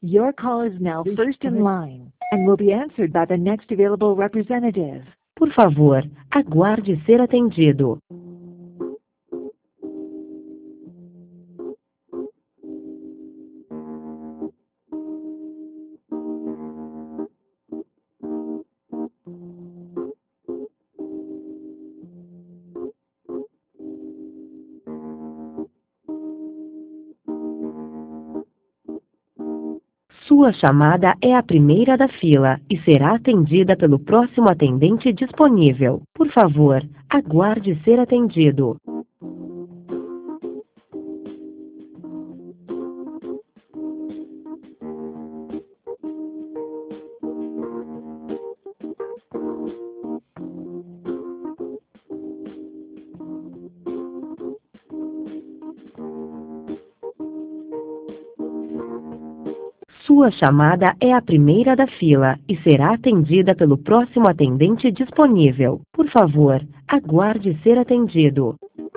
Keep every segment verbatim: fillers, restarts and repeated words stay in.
Your call is now first in line and will be answered by the next available representative. Por favor, aguarde ser atendido. Sua chamada é a primeira da fila e será atendida pelo próximo atendente disponível. Por favor, aguarde ser atendido. Sua chamada é a primeira da fila e será atendida pelo próximo atendente disponível. Por favor, aguarde ser atendido.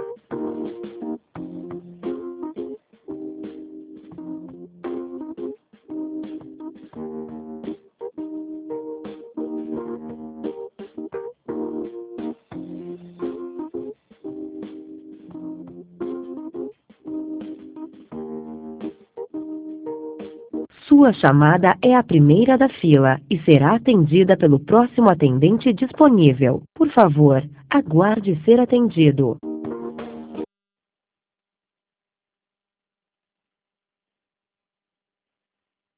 Sua chamada é a primeira da fila e será atendida pelo próximo atendente disponível. Por favor, aguarde ser atendido.